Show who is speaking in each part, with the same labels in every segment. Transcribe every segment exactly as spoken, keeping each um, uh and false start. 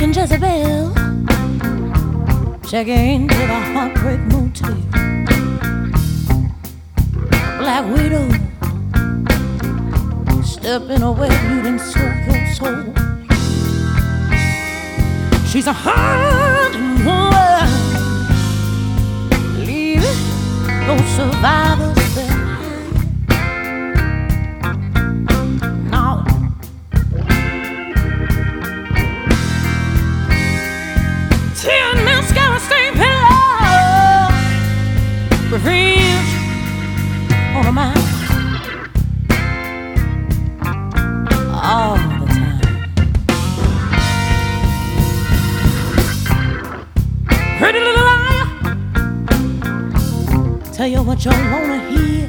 Speaker 1: and Jezebel check into the Heartbreak Motel. Black Widow stepping away, you didn't soak your soul. She's a hunting woman, leaving no survivors behind. Now, ten mascara stained pillow, revenge on her mind all the time. Pretty little liar, tell you what you wanna hear.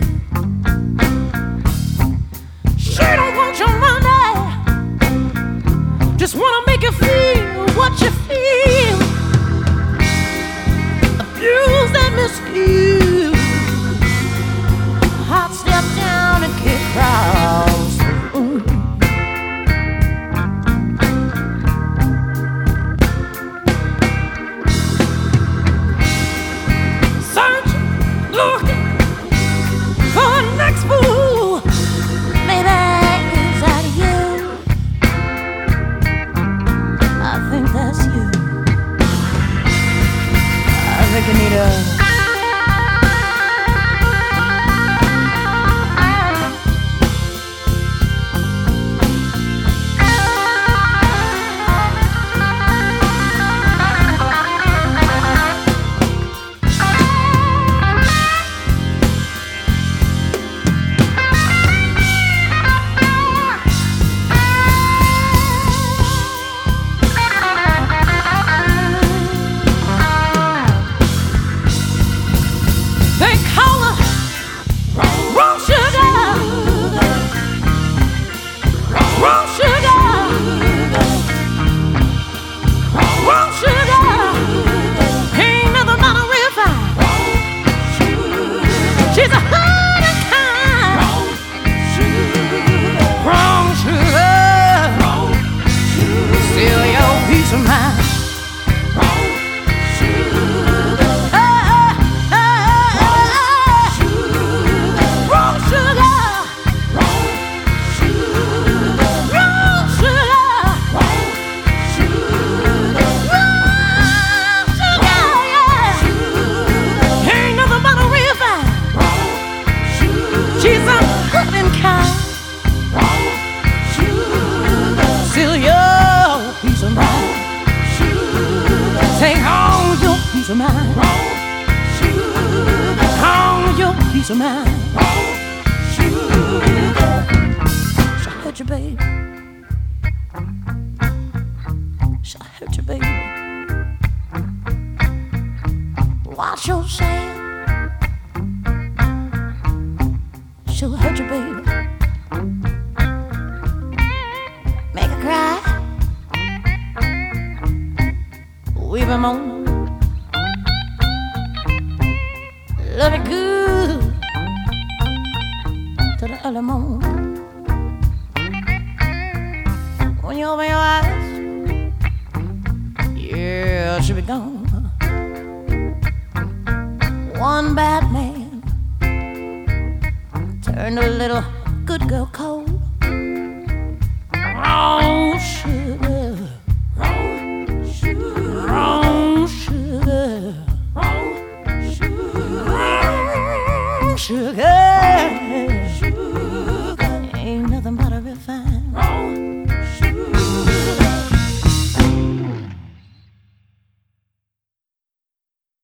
Speaker 1: She don't want your money, just wanna make you feel what you feel. Abuse and misuse, hot step down and kick cross. Ooh. Searching, looking for the next fool. Maybe is that you? I think that's you. I think you need a of mine. Home your piece of mind. She hurt you, baby. She hurt you, baby. Wash your sand. She'll hurt you, baby. Make her cry. We've been on. Love it good to the early morning. When you open your eyes, yeah, she'll be gone. One bad man turned a little good girl cold. Oh, shit.